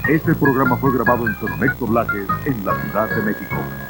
Este programa fue grabado en Sonomex Doblajes en la Ciudad de México.